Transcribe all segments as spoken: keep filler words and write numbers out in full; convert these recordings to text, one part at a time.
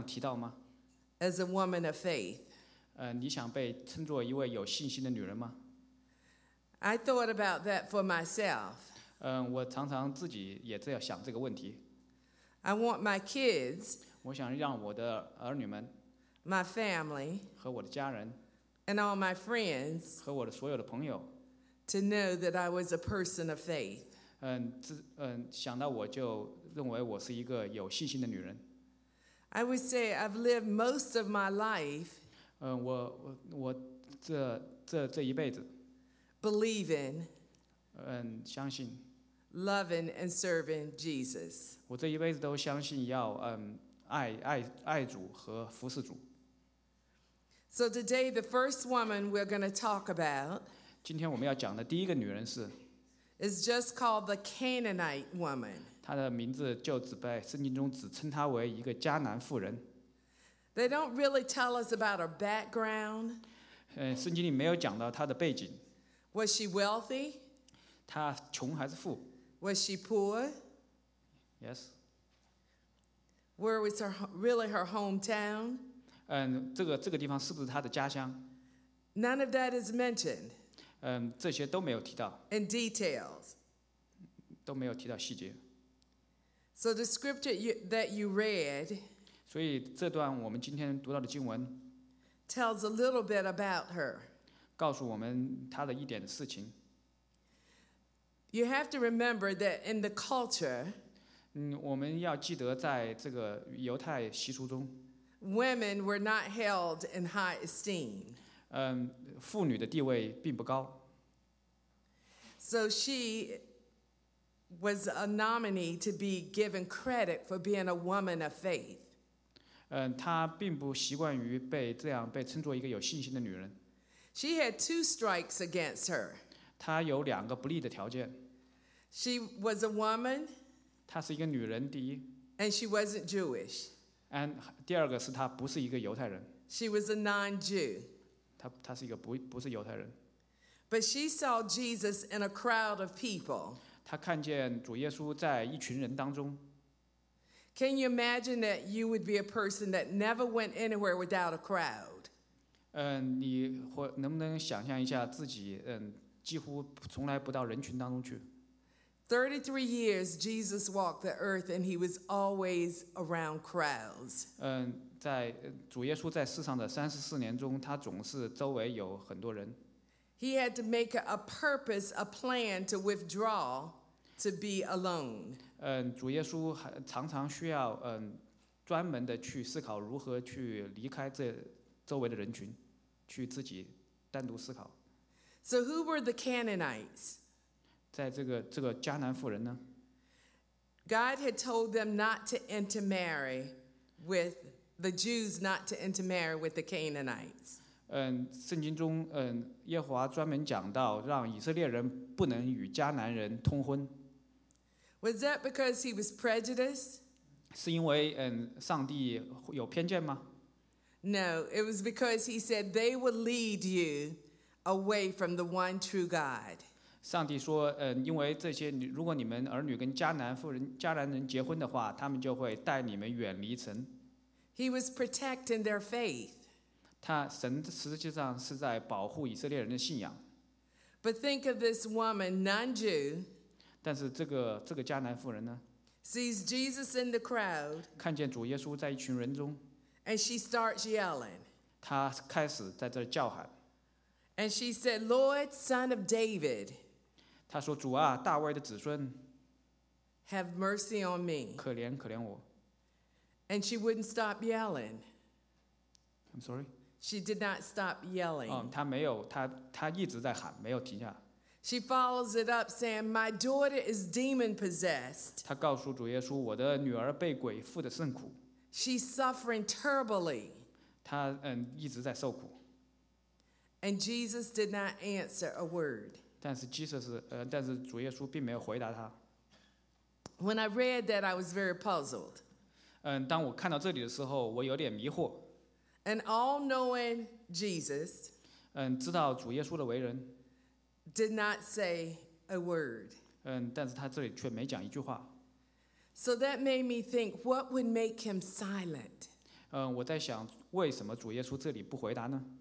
提到吗？ as a woman of faith? 呃，你想被称作一位有信心的女人吗？ I thought about that for myself. 嗯，我常常自己也在想这个问题。 I want my kids, 我想让我的儿女们 my family, 和我的家人 and all my friends 和我的所有的朋友， to know that I was a person of faith. 嗯，自嗯想到我就认为我是一个有信心的女人。 I would say I've lived most of my life 嗯，我我我这这这一辈子， believing, 嗯，相信 loving, and serving Jesus. 我这一辈子都相信要嗯爱爱爱主和服侍主。 So today, the first woman we're going to talk about 今天我们要讲的第一个女人是， is just called the Canaanite woman. 她的名字就只在圣经中只称她为一个迦南妇人。 They don't really tell us about her background. 嗯，圣经里没有讲到她的背景， Was she wealthy? 她穷还是富 Was she poor? ？Yes。 Where was her really her hometown? 嗯，这个这个地方是不是她的家乡？ None of that is mentioned 嗯，这些都没有提到， in details. 都没有提到细节。 So the scripture you, that you read 所以这段我们今天读到的经文， tells a little bit about her. 告诉我们她的一点事情。 You have to remember that in the culture, 嗯，我们要记得，在这个犹太习俗中， women were not held in high esteem. 嗯，妇女的地位并不高， So she was a nominee to be given credit for being a woman of faith. 嗯，她并不习惯于被这样被称作一个有信心的女人。 She had two strikes against her. 她有两个不利的条件， She was a woman 她是一个女人，第一， and she wasn't Jewish. 嗯，第二个是她不是一个犹太人， She was a non-Jew. 她她是一个不不是犹太人。 But she saw Jesus in a crowd of people. 她看见主耶稣在一群人当中， Can you imagine that you would be a person that never went anywhere without a crowd? 嗯，你或能不能想象一下自己，嗯，几乎从来不到人群当中去？ thirty-three years Jesus walked the earth and he was always around crowds. 嗯，在主耶稣在世上的三十四年中，他总是周围有很多人。 He had to make a purpose, a plan to withdraw, to be alone. 嗯，主耶稣还常常需要嗯专门的去思考如何去离开这周围的人群，去自己单独思考。 So who were the Canaanites? 在这个这个迦南妇人呢， God had told them not to intermarry with the Jews, not to intermarry with the Canaanites. 嗯，圣经中嗯耶和华专门讲到，让以色列人不能与迦南人通婚， Was that because he was prejudiced? 是因为嗯上帝有偏见吗？ No, it was because he said they will lead you away from the one true God. 上帝说，嗯，因为这些，如果你们儿女跟迦南妇人、迦南人结婚的话，他们就会带你们远离神。 He was protecting their faith. 他神实际上是在保护以色列人的信仰。 But think of this woman, non-Jew, 但是这个这个迦南妇人呢， sees Jesus in the crowd, 看见主耶稣在一群人中， and she starts yelling. 她开始在这叫喊， And she said, Lord, son of David, 她说：“主啊，大卫的子孙， have mercy on me. 可怜可怜我。” And she wouldn't stop yelling. I'm sorry。 She did not stop yelling. 嗯，她没有，她她一直在喊，没有停下。 She follows it up saying, My daughter is demon possessed. 她告诉主耶稣：“我的女儿被鬼附的甚苦， She's suffering terribly. 她嗯一直在受苦。” And Jesus did not answer a word. 但是 Jesus 呃，但是主耶稣并没有回答她。 When I read that, I was very puzzled. 嗯，当我看到这里的时候，我有点迷惑。 And all-knowing Jesus 嗯，知道主耶稣的为人， did not say a word. 嗯，但是他这里却没讲一句话。 So that made me think, what would make him silent? 嗯，我在想，为什么主耶稣这里不回答呢？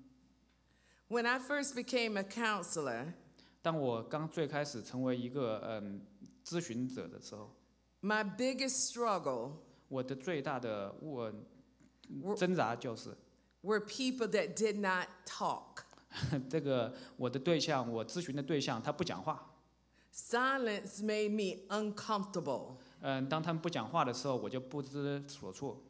When I first became a counselor, 当我刚最开始成为一个嗯咨询者的时候， my biggest struggle 我的最大的我 were, 挣扎就是， were people that did not talk. 这个我的对象，我咨询的对象他不讲话。 Silence made me uncomfortable. 嗯，当他们不讲话的时候，我就不知所措。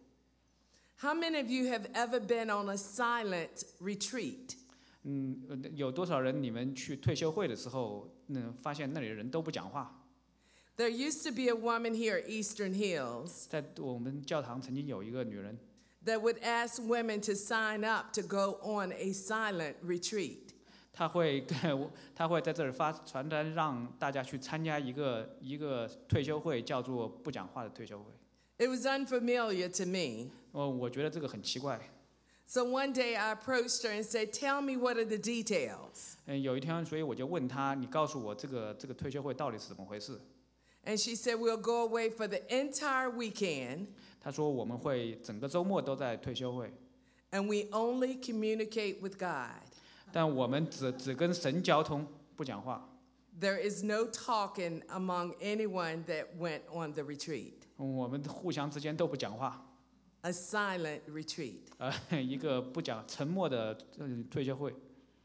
How many of you have ever been on a silent retreat? 嗯，呃有多少人你们去退休会的时候，嗯，发现那里的人都不讲话？ There used to be a woman here at Eastern Hills 在我们教堂曾经有一个女人， that would ask women to sign up to go on a silent retreat. 她会她会在这儿发传单，让大家去参加一个一个退休会，叫做不讲话的退休会。 It was unfamiliar to me. 哦，我觉得这个很奇怪。 So one day I approached her and said, "Tell me what are the details?" 嗯，有一天，所以我就问她，你告诉我这个这个退休会到底是怎么回事？ And she said, "We'll go away for the entire weekend, 她说我们会整个周末都在退休会， and we only communicate with God. 但我们只只跟神交通，不讲话。 There is no talking among anyone that went on the retreat. 我们互相之间都不讲话， A silent retreat." 呃，一个不讲沉默的嗯退休会。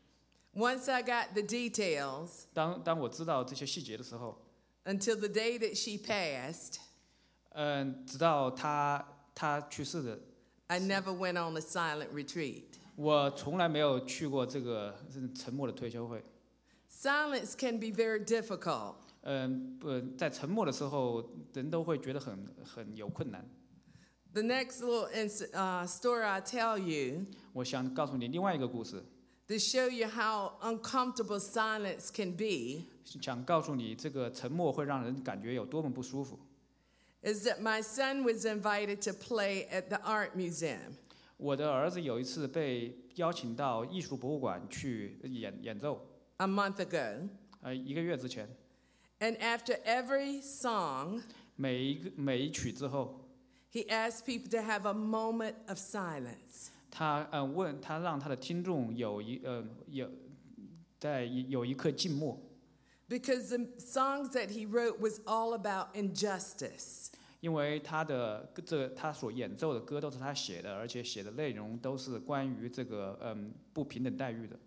Once I got the details, 当当我知道这些细节的时候， until the day that she passed, 嗯，直到他他去世的， I never went on a silent retreat. 我从来没有去过这个沉默的退休会。 Silence can be very difficult. 嗯，不，在沉默的时候，人都会觉得很很有困难。 The next little ins- uh, story I'll tell you 我想告诉你另外一个故事， to show you how uncomfortable silence can be 想告诉你这个沉默会让人感觉有多么不舒服。 is that my son was invited to play at the art museum. 我的儿子有一次被邀请到艺术博物馆去演演奏， A month ago. 呃，一个月之前， And after every song, 每一个每一曲之后， he asked people to have a moment of silence. 他呃问他让他的听众有一呃有在有一刻静默， Because the songs that he wrote was all about injustice. 因为他的这他所演奏的歌都是他写的，而且写的内容都是关于这个嗯不平等待遇的。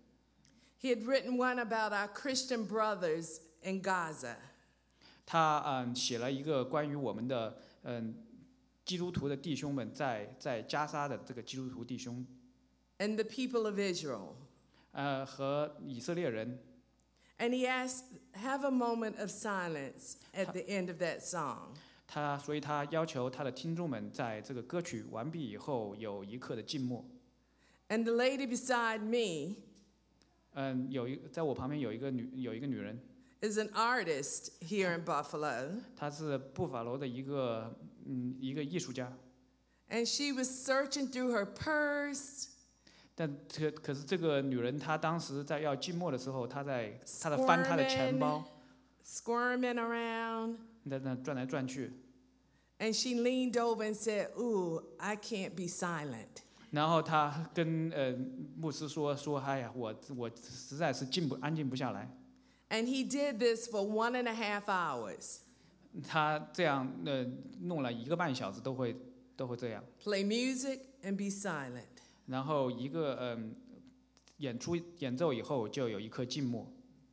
He had written one about our Christian brothers in Gaza. 他嗯写了一个关于我们的嗯基督徒的弟兄们在在加沙的这个基督徒弟兄， And the people of Israel. 呃和以色列人， And he asked, have a moment of silence at the end of that song. 他所以他要求他的听众们在这个歌曲完毕以后有一刻的静默。 And the lady beside me 嗯，有一在我旁边有一个女有一个女人， is an artist here in Buffalo. 她是布法罗的一个嗯一个艺术家， And she was searching through her purse, 但可可是这个女人她当时在要静默的时候，她在她在翻她的钱包， squirming around. 在那转来转去， And she leaned over and said, "Ooh, I can't be silent." 然后她跟呃牧师说说，哎呀，我我实在是静不安静不下来。 And he did this for one and a half hours. 他这样呃弄了一个半小时都会都会这样， Play music and be silent. 然后一个嗯、演出演奏以后就有一刻静默。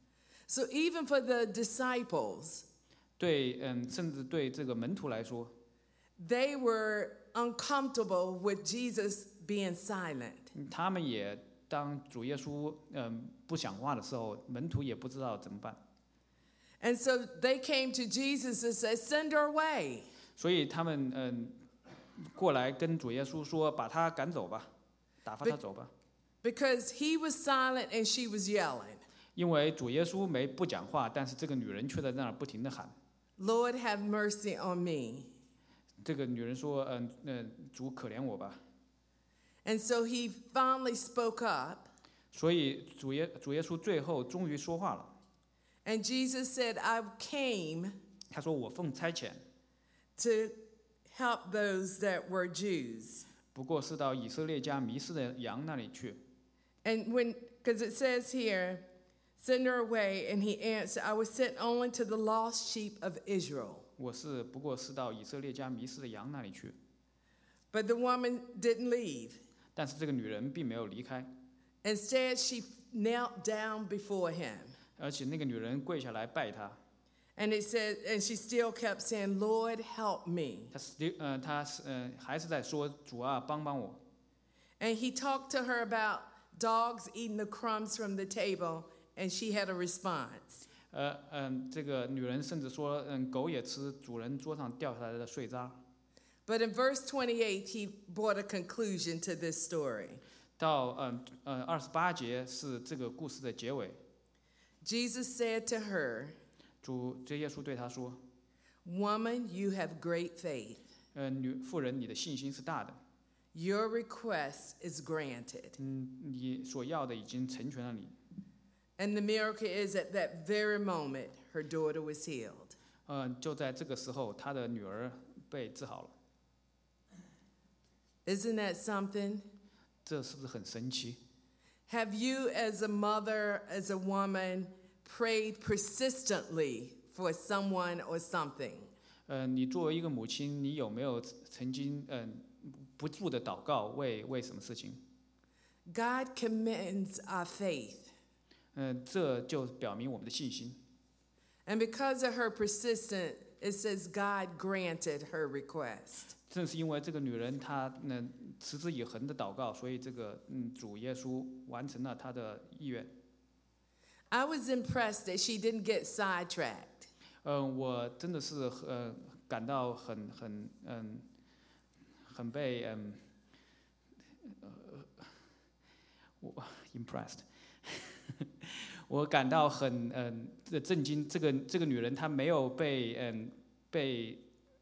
So even for the disciples, 对，嗯，甚至对这个门徒来说， they were uncomfortable with Jesus being silent. 他们也当主耶稣嗯不讲话的时候，门徒也不知道怎么办， And so they came to Jesus and said, "Send her away." 所以他们嗯过来跟主耶稣说，把他赶走吧，打发他走吧， Because he was silent and she was yelling, 因为主耶稣没不讲话，但是这个女人却在那儿不停地喊。 "Lord, have mercy on me." 这个女人说，嗯嗯，主可怜我吧。 And so he finally spoke up. 所以主耶主耶稣最后终于说话了。 And Jesus said, "I came 他说：“我奉差遣， to help those that were Jews." 不过是到以色列家迷失的羊那里去。 And when, because it says here, send her away, and he answered, I was sent only to the lost sheep of Israel. 我是不过是到以色列家迷失的羊那里去。 But the woman didn't leave. 但是这个女人并没有离开， Instead, she knelt down before him. 而且那个女人跪下来拜他。 And it said, and she still kept saying, Lord, help me. 她 still 呃她呃还是在说主啊帮帮我。 And he talked to her about dogs eating the crumbs from the table, and she had a response. 呃嗯、呃，这个女人甚至说，嗯，狗也吃主人桌上掉下来的碎渣。 But in verse twenty-eight, he brought a conclusion to this story. 到嗯呃二十八节是这个故事的结尾。 Jesus said to her, 主这耶稣对他说， Woman, you have great faith. 呃女妇人，你的信心是大的， Your request is granted. 嗯，你所要的已经成全了你。 And the miracle is at that very moment, her daughter was healed. 呃，就在这个时候，他的女儿被治好了。 Isn't that something? 这是不是很神奇？ Have you, as a mother, as a woman, prayed persistently for someone or something? 呃，你作为一个母亲，你有没有曾经嗯、呃、不住的祷告，为为什么事情？ God commends our faith. 嗯、呃，这就表明我们的信心。 And because of her persistence, it says God granted her request. 正是因为这个女人她呢持之以恒的祷告，所以这个嗯主耶稣完成了她的意愿。 I was impressed that she didn't get sidetracked. 嗯、呃，我真的是呃感到很很嗯很被嗯呃我 impressed 。我感到很嗯的震惊，这个这个女人她没有被嗯被，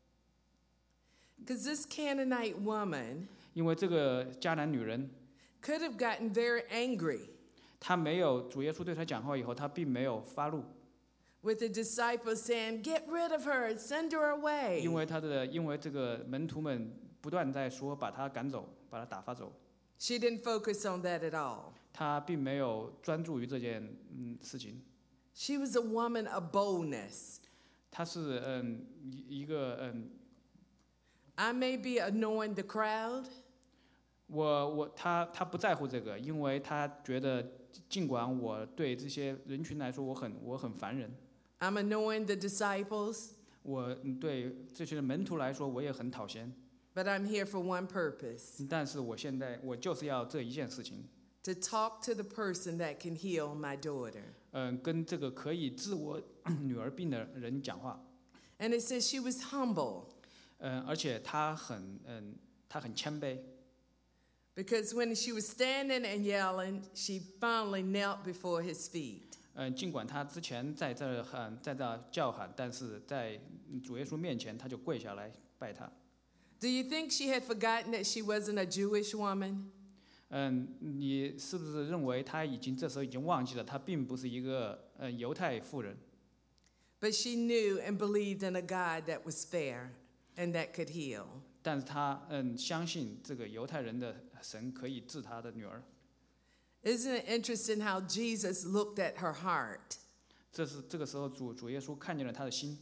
Because this Canaanite woman 因为这个迦南女人， could have gotten very angry 她没有主耶稣对她讲话以后，她并没有发怒， with the disciples saying, Get rid of her, send her away. 因为她的因为这个门徒们不断在说把她赶走，把她打发走， She didn't focus on that at all. 她并没有专注于这件嗯事情。 She was a woman of boldness. 她是嗯一一个嗯 I may be annoying the crowd, 我我他他不在乎这个，因为他觉得尽管我对这些人群来说我很我很烦人， I'm annoying the disciples, 我对这些门徒来说我也很讨嫌， but I'm here for one purpose, 但是我现在我就是要这一件事情， to talk to the person that can heal my daughter. 嗯，跟这个可以治我女儿病的人讲话， And it says she was humble, 嗯，而且他很嗯他很谦卑， because when she was standing and yelling, she finally knelt before his feet. 嗯，尽管他之前在这喊在这叫喊，但是在主耶稣面前他就跪下来拜他。 Do you think she had forgotten that she wasn't a Jewish woman? 嗯，你是不是认为他已经这时候已经忘记了，他并不是一个呃犹太妇人？ But she knew and believed in a God that was fair and that could heal. 但是他嗯相信这个犹太人的神可以治他的女儿。 Isn't it interesting how Jesus looked at her heart, 这是这个时候主主耶稣看见了他的心，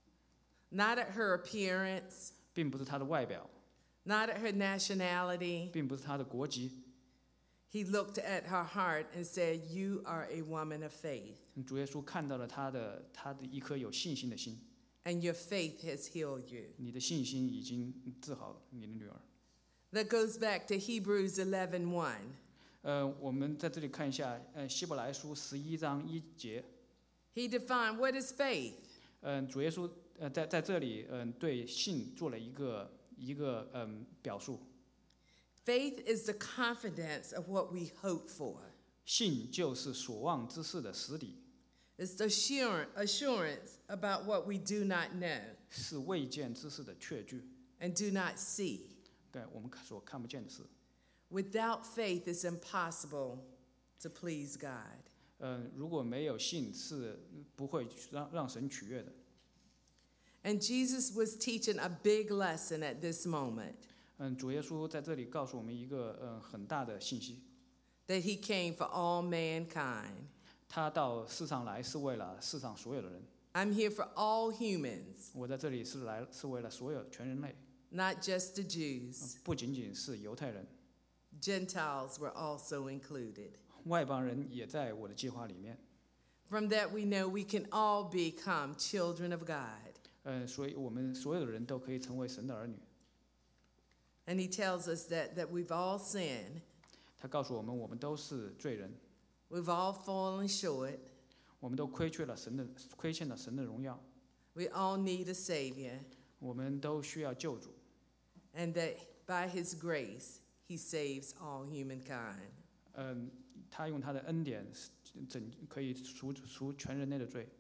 not at her appearance, 并不是他的外表， not at her nationality. 并不是他的国籍。 He looked at her heart and said, You are a woman of faith, 主耶稣看到了他的他的一颗有信心的心， and your faith has healed you. 你的信心已经治好你的女儿。 That goes back to Hebrews eleven one. 呃，我们在这里看一下，呃，希伯来书十一章一节， He defined what is faith. 嗯、主耶稣呃在在这里嗯、对信做了一个一个嗯表述。 Faith is the confidence of what we hope for. 信就是所望之事的实底， It's the assurance, assurance about what we do not know 是未见之事的确据， and do not see. 对我们所看不见的事。 Without faith, it's impossible to please God. 嗯、如果没有信，是不会让让神取悦的。 And Jesus was teaching a big lesson at this moment. 嗯，主耶稣在这里告诉我们一个嗯很大的信息， that he came for all mankind. 他到世上来是为了世上所有的人。 I'm here for all humans, 我在这里是来是为了所有全人类， not just the Jews. 不仅仅是犹太人， Gentiles were also included. 外邦人也在我的计划里面。 From that, we know we can all become children of God. 嗯，所以我们所有的人都可以成为神的儿女。 And he tells us that, that we've all sinned, 他告诉我们，我们都是罪人， we've all fallen short, 我们都亏缺了神的亏欠了神的荣耀， we all need a Savior, 我们都需要救主。 and that by his grace, he saves all humankind. 嗯，他用他的恩典整可以赎赎全人类的罪。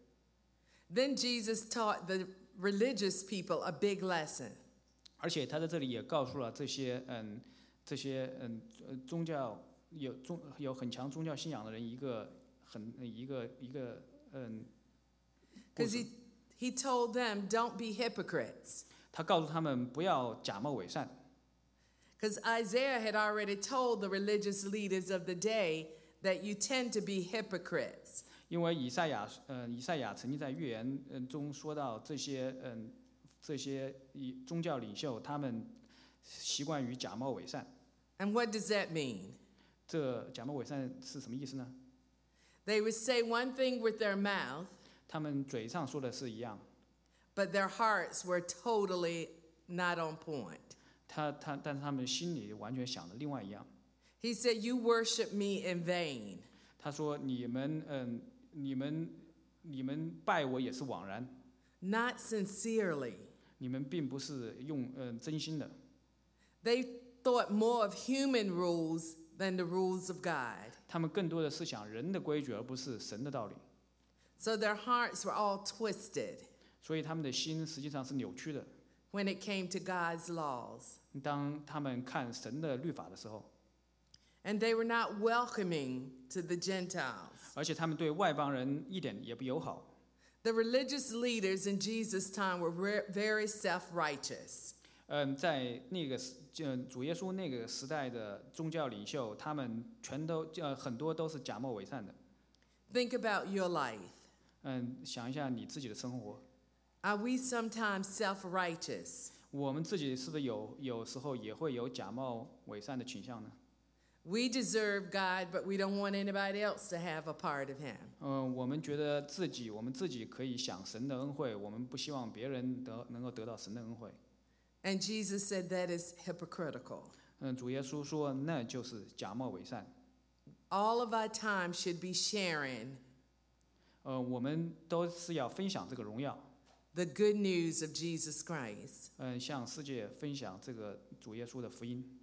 Then Jesus taught the religious people a big lesson. 而且他在这里也告诉了这些嗯这些嗯呃宗教有宗有很强宗教信仰的人一个很一个一个嗯故 Because 事 he, he told them, don't be hypocrites. 他告诉他们不要假冒伪善， Because Isaiah had already told the religious leaders of the day that you tend to be hypocrites. 因为以赛亚呃以赛亚曾经在预言嗯中说到这些嗯这些以宗教领袖他们习惯于假冒伪善。 And what does that mean? 这假冒伪善是什么意思呢？ They would say one thing with their mouth, 他们嘴上说的是一样， but their hearts were totally not on point. 他他但是他们心里完全想的另外一样。 He said, you worship me in vain. 他说：“你们嗯，你们你们拜我也是枉然， Not sincerely. 你们并不是用嗯真心的。 They thought more of human rules than the rules of God. 他们更多的是想人的规矩，而不是神的道理。 So their hearts were all twisted 所以他们的心实际上是扭曲的。 when it came to God's laws. 当他们看神的律法的时候， And they were not welcoming to the Gentiles. 而且他们对外邦人一点也不友好。 The religious leaders in Jesus' time were re- very self-righteous. 嗯，在那个时就主耶稣那个时代的宗教领袖，他们全都呃很多都是假冒伪善的。 Think about your life. 嗯，想一下你自己的生活， Are we sometimes self-righteous? 我们自己是不是有有时候也会有假冒伪善的倾向呢？ We deserve God, but we don't want anybody else to have a part of him. 嗯，我们觉得自己我们自己可以享神的恩惠，我们不希望别人得能够得到神的恩惠。 And Jesus said that is hypocritical. 嗯，主耶稣说那就是假冒伪善。 All of our time should be sharing 呃，我们都是要分享这个荣耀， the good news of Jesus Christ. 嗯，向世界分享这个主耶稣的福音。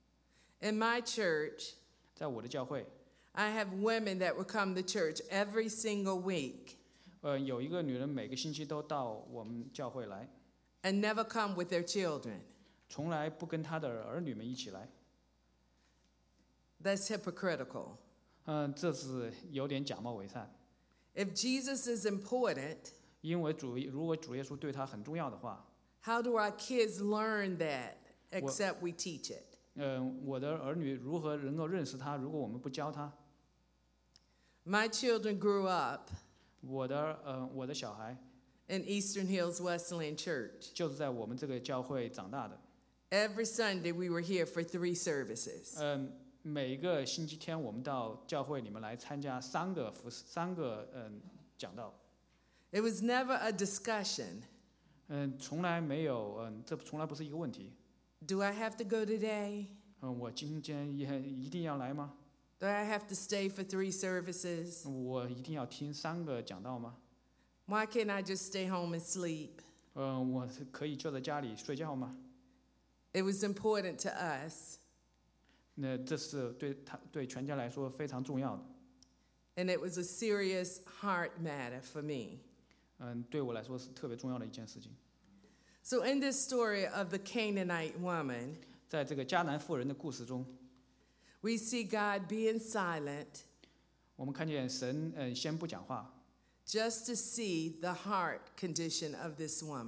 In my church, 在我的教会， I have women that will come to church every single week 呃，有一个女人每个星期都到我们教会来， and never come with their children. 从来不跟她的儿女们一起来。 That's hypocritical. 嗯，这是有点假冒伪善。 If Jesus is important, 因为主如果主耶稣对他很重要的话， how do our kids learn that except we teach it? 嗯，我的儿女如何能够认识他？如果我们不教他， My children grew up 我的呃我的小孩 in Eastern Hills Wesleyan Church. 就是在我们这个教会长大的。 Every Sunday we were here for three services. 嗯，每个星期天我们到教会里面来参加三个服侍三个嗯讲道。 It was never a discussion. 嗯，从来没有嗯，这从来不是一个问题。 Do I have to go today? 嗯，我今天也一定要来吗？ Do I have to stay for three services? 我一定要听三个讲道吗？ Why can't I just stay home and sleep? 嗯，我是可以就在家里睡觉吗？ It was important to us, 那这是对他对全家来说非常重要的。 and it was a serious heart matter for me. 嗯，对我来说是特别重要的一件事情。 So, in this story of the Canaanite woman, 在这个迦南妇人的故事中， we see God being silent 我们看见神嗯先不讲话， just to see the heart condition of this woman.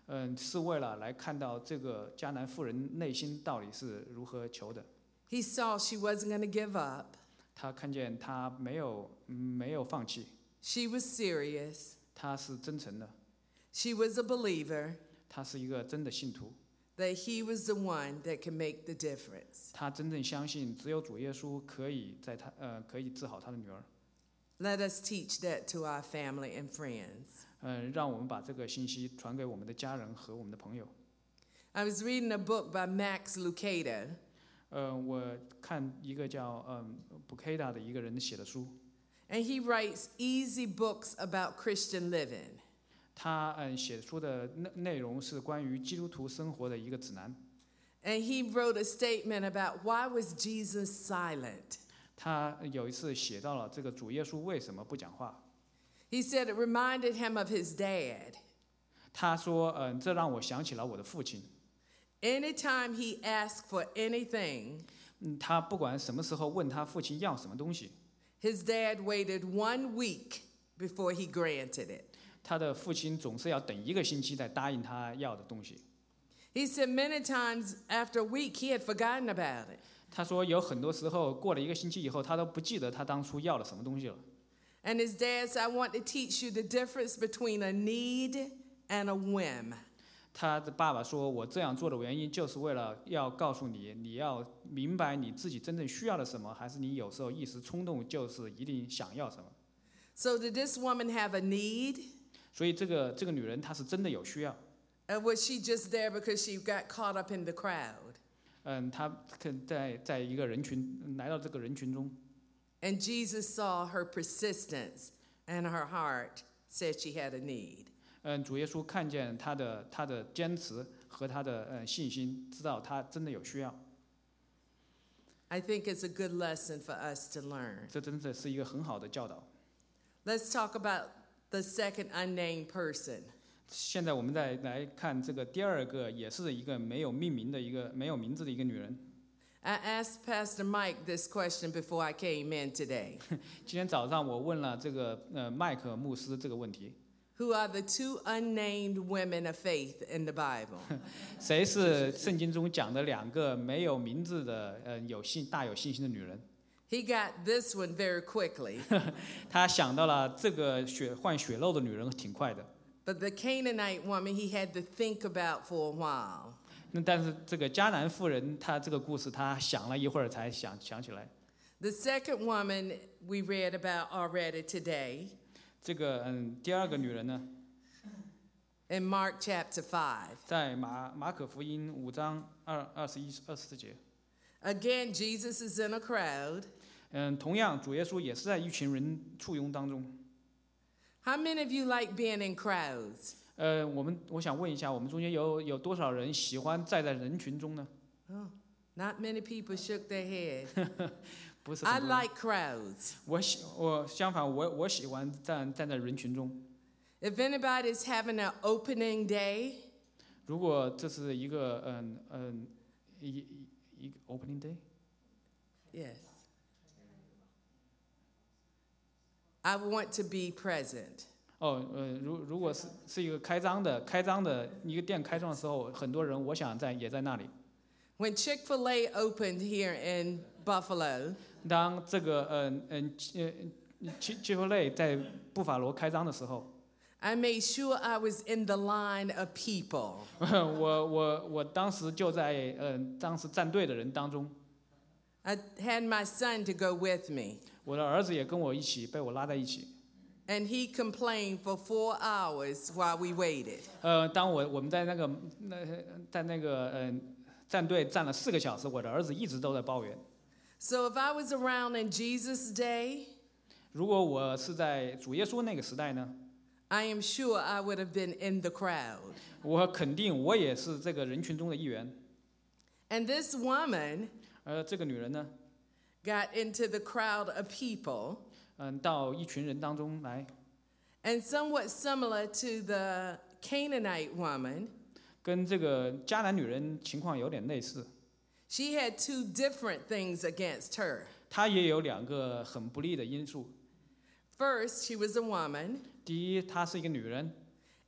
嗯，是为了来看到这个迦南妇人内心到底是如何求的。 He saw she wasn't going to give up. 他看见他没有没有放弃， She was serious. 他是真诚的， She was a believer 他是一个真的信徒， that he was the one that can make the difference. 他真正相信只有主耶稣可以在他呃可以治好他的女儿。 Let us teach that to our family and friends. 嗯，让我们把这个信息传给我们的家人和我们的朋友。 I was reading a book by Max Lucado. 呃，我看一个叫嗯 Bukeda 的一个人写的书， And he writes easy books about Christian living. 他嗯写出的内内容是关于基督徒生活的一个指南。 And he wrote a statement about why was Jesus silent. 他有一次写到了这个主耶稣为什么不讲话。 He said it reminded him of his dad. 他说，嗯，这让我想起了我的父亲。 Anytime he asked for anything, 嗯，他不管什么时候问他父亲要什么东西， his dad waited one week before he granted it. 他的父亲总是要等一个星期再答应他要的东西。 He said many times after a week he had forgotten about it. 他说有很多时候过了一个星期以后，他都不记得他当初要了什么东西了。 And his dad said, I want to teach you the difference between a need and a whim. 他的爸爸说：“我这样做的原因，就是为了要告诉你，你要明白你自己真正需要的什么，还是你有时候一时冲动，就是一定想要什么。” So did this woman have a need? 所以这个这个女人她是真的有需要。 Or was she just there because she got caught up in the crowd? 嗯，她可在在一个人群来到这个人群中， And Jesus saw her persistence and her heart said she had a need. 嗯，主耶稣看见她的她的坚持和她的呃信心，知道她真的有需要。 I think it's a good lesson for us to learn. 这真的是一个很好的教导。 Let's talk about the second unnamed person. 现在我们再来看这个第二个，也是一个没有命名的一个没有名字的一个女人。 I asked Pastor Mike this question before I came in today. 今天早上我问了这个呃麦克牧师这个问题， Who are the two unnamed women of faith in the Bible? 谁是圣经中讲的两个没有名字的呃有信大有信心的女人？ He got this one very quickly. 他想到了这个血患血漏的女人挺快的， But the Canaanite woman, he had to think about for a while. 那但是这个迦南妇人，她这个故事他想了一会儿才想想起来。 The second woman we read about already today 这个嗯第二个女人呢， in Mark chapter five. 在马马可福音五章二二十一二十四节。 Again, Jesus is in a crowd. 嗯，同样主耶稣也是在一群人簇拥当中。 How many of you like being in crowds? 呃，我们我想问一下，我们中间有有多少人喜欢站在人群中呢？ Oh, not many people shook their head. 不是 I 很多人。 like crowds. 我喜我相反，我我喜欢站站在人群中。 If anybody's having an opening day, 如果这是一个嗯嗯一一一个 opening day， yes. I want to be present. 哦呃，如如果是是一个开张的开张的一个店开张的时候，很多人我想在也在那里。 When Chick-fil-A opened here in Buffalo, 当这个嗯嗯呃七七夫类在布法罗开张的时候， I made sure I was in the line of people. 我我我当时就在嗯、呃、当时站队的人当中， I had my son to go with me, 我的儿子也跟我一起被我拉在一起。 and he complained for four hours while we waited. 呃，当我我们在那个那在那个嗯、呃、站队站了四个小时，我的儿子一直都在抱怨。 So if I was around in Jesus' day, 如果我是在主耶稣那个时代呢， I am sure I would have been in the crowd. 我肯定我也是这个人群中的一员。 And this woman 而这个女人呢， got into the crowd of people, 嗯，到一群人当中来， and somewhat similar to the Canaanite woman, 跟这个迦南女人情况有点类似。 she had two different things against her. 她也有两个很不利的因素。 First, she was a woman, 第一，她是一个女人，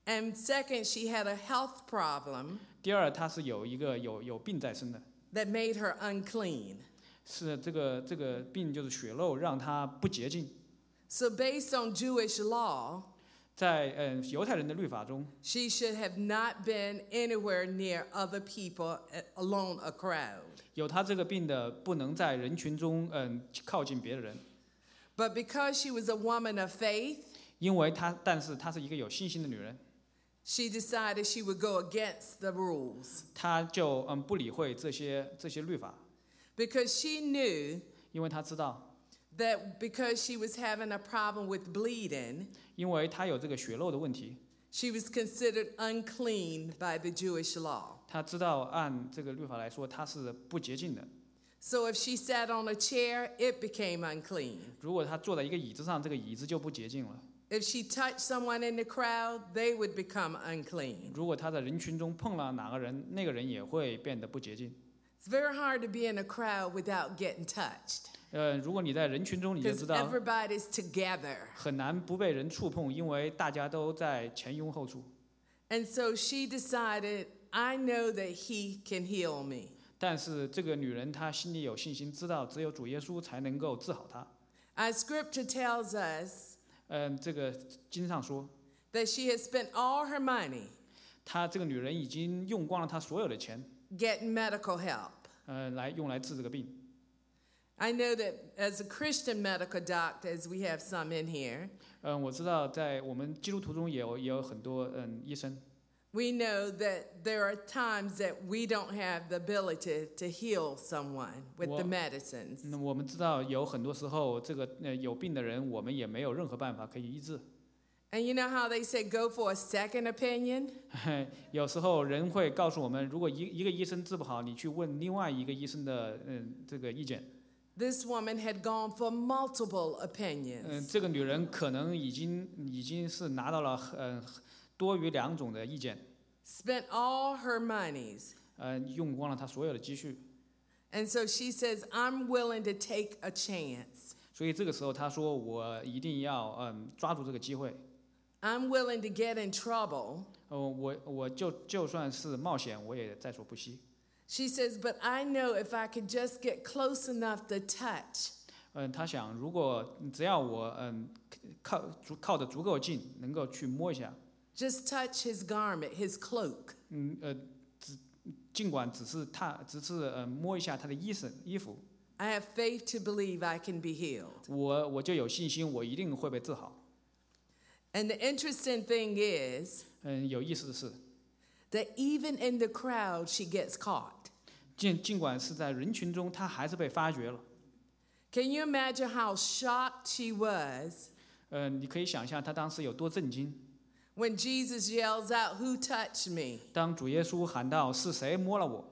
And second, she had a health problem 第二，她是有一个有有病在身的， that made her unclean. 是这个这个病就是血漏，让她不洁净。 So based on Jewish law, 在嗯犹太人的律法中， she should have not been anywhere near other people alone a crowd. 有她这个病的不能在人群中嗯靠近别人， But because she was a woman of faith, 因为她但是她是一个有信心的女人， she decided she would go against the rules 她就嗯不理会这些这些律法， because she knew 因为她知道， that because she was having a problem with bleeding, 因为她有这个血漏的问题， she was considered unclean by the Jewish law. 她知道按这个律法来说她是不洁净的。 So if she sat on a chair, it became unclean. 如果她坐在一个椅子上，这个椅子就不洁净了。 If she touched someone in the crowd, they would become unclean. 如果她在人群中碰了哪个人，那个人也会变得不洁净。 It's very hard to be in a crowd without getting touched 呃，如果你在人群中，你就 because 知道 everybody's together. 很难不被人触碰，因为大家都在前拥后簇。 And so she decided, I know that he can heal me. 但是这个女人她心里有信心，知道只有主耶稣才能够治好她。 Our scripture tells us 嗯，这个经上说， that she had spent all her money 她这个女人已经用光了她所有的钱， getting medical help. 呃，来用来治这个病。 I know that as a Christian medical doctor, as we have some in here, 嗯，我知道在我们基督徒中也有也有很多嗯医生， we know that there are times that we don't have the ability to heal someone with the Well- medicines. 那我们知道有很多时候这个呃有病的人，我们也没有任何办法可以医治。 And you know how they say go for a second opinion? 有时候人会告诉我们，如果一一个医生治不好，你去问另外一个医生的嗯这个意见。 This woman had gone for multiple 嗯， opinions. 这个女人可能已经已经是拿到了嗯多于两种的意见， Spent all her monies. 呃，用光了她所有的积蓄。 And so she says, I'm willing to take a chance. 所以这个时候她说，我一定要嗯抓住这个机会。 I'm willing to get in trouble. 哦，我我就就算是冒险，我也在所不惜。 She says, but I know if I could just get close enough to touch, 嗯，她想，如果只要我嗯靠足靠得足够近，能够去摸一下， just touch his garment, his cloak, 嗯呃，只尽管只是他只是呃摸一下他的衣裳衣服， I have faith to believe I can be healed. 我我就有信心，我一定会被治好。 And the interesting thing is 嗯，有意思的是， that even in the crowd, she gets caught. 尽尽管是在人群中，他还是被发觉了。 Can you imagine how shocked she was 呃，你可以想象他当时有多震惊。 when Jesus yells out, Who touched me? 当主耶稣喊道：“是谁摸了我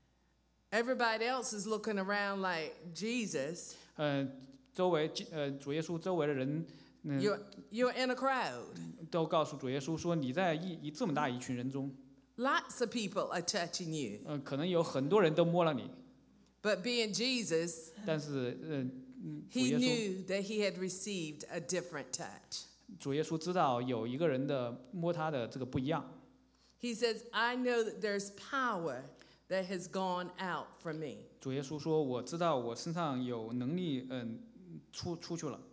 Everybody else is looking around like, Jesus, 呃，周围呃主耶稣周围的人，嗯、 you're, you're in a crowd. 都告诉主耶稣说：“你在一一这么大一群人中， Lots of people are touching you. 呃，可能有很多人都摸了你， But being Jesus, 但是，嗯、嗯，主 he 耶稣 knew that he had received a different touch. 主耶稣知道有一个人的摸他的这个不一样。 He says, I know that there's power that has gone out from me. 主耶稣说：“我知道我身上有能力，嗯，出出去了，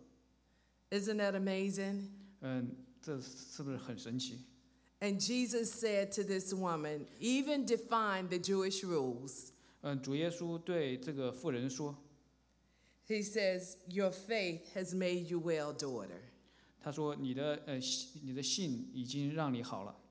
Isn't that amazing? 嗯，这是不是很神奇？” And Jesus said to this woman, even define the Jewish rules. 嗯，主耶稣对这个妇人说 He says, Your faith has made you well, daughter.：“ 他说你的呃信你的信已经让你好了。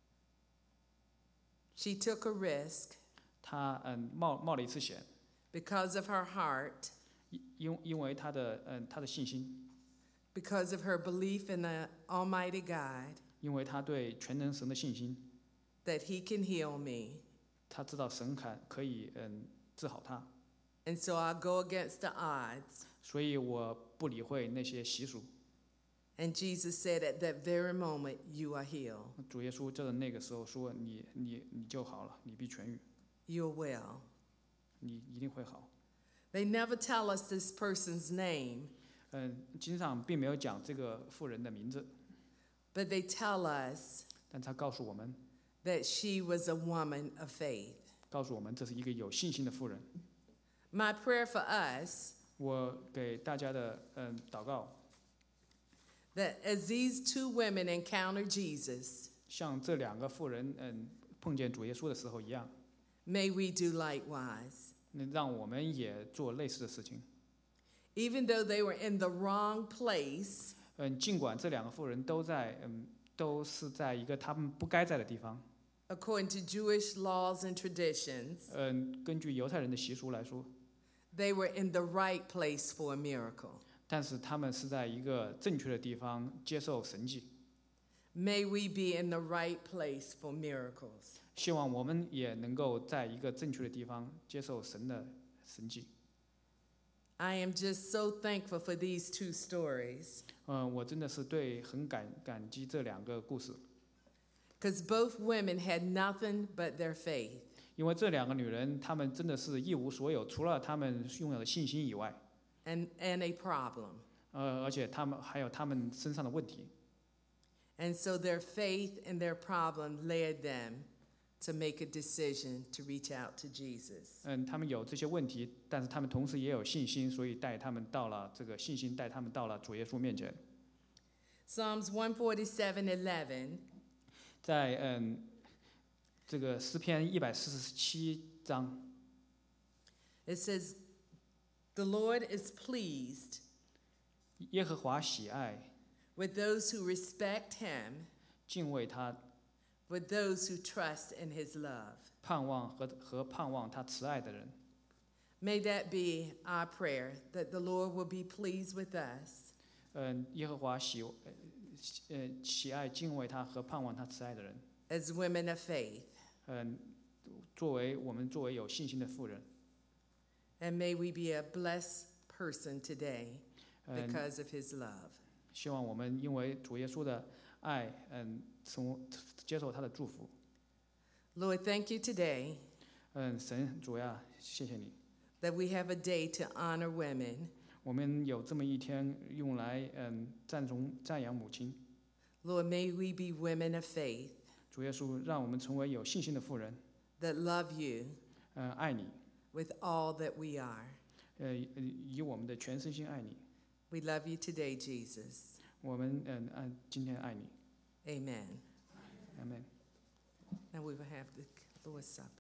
She took a risk ” 他嗯冒冒了一次险， because of her heart, 因因因为他的嗯他的信心， because of her belief in the Almighty God, 因为他对全能神的信心， that He can heal me. 他知道神可可以嗯治好他， And so I'll go against the odds. 所以我不理会那些习俗。 And Jesus said, At that very moment, you are healed. 主耶稣就在那个时候说：“你你你就好了，你必痊愈， You're well. 你一定会好。 They never tell us this person's name, ” 嗯，经上并没有讲这个妇人的名字， but they tell us 但他告诉我们， that she was a woman of faith. 告诉我们这是一个有信心的妇人。 My prayer for us, 我给大家的嗯祷告， that as these two women encounter Jesus, 像这两个妇人嗯碰见主耶稣的时候一样， may we do likewise. 那让我们也做类似的事情。 Even though they were in the wrong place, 嗯，尽管这两个妇人都在嗯都是在一个他们不该在的地方， according to Jewish laws and traditions, 嗯，根据犹太人的习俗来说， they were in the right place for a miracle. 但是他们是在一个正确的地方接受神迹。 May we be in the right place for miracles. 希望我们也能够在一个正确的地方接受神的神迹。 I am just so thankful for these two stories, 嗯，我真的是对很感感激这两个故事， because both women had nothing but their faith. 因为这两个女人她们真的是一无所有，除了她们拥有的信心以外， And, and a problem. 呃，而且她们还有她们身上的问题。 And so their faith and their problem led them to make a decision to reach out to Jesus. 嗯，他们有这些问题，但是他们同时也有信心，所以带他们到了这个信心，带他们到了主耶稣面前。 Psalms one forty-seven eleven, 在嗯这个诗篇一百四十七章， it says, "The Lord is pleased 耶和华喜爱 with those who respect him, 敬畏他， with those who trust in his love." 盼望和和盼望他慈爱的人。 May that be our prayer, that the Lord will be pleased with us, 嗯，耶和华喜呃喜呃喜爱敬畏他和盼望他慈爱的人。 as women of faith. 嗯，作为我们作为有信心的妇人， And may we be a blessed person today 嗯， because of his love. 希望我们因为主耶稣的爱，嗯，从接受他的祝福。 Lord, thank you today 嗯，神主呀，谢谢你， that we have a day to honor women. 我们有这么一天用来嗯赞颂赞扬母亲。 Lord, may we be women of faith 主耶稣，让我们成为有信心的妇人， that love you 嗯，爱你， with all that we are. 呃，以我们的全身心爱你。 We love you today, Jesus. 我们嗯按今天爱你， Amen. 阿门。 Now we will have the Lord's Supper.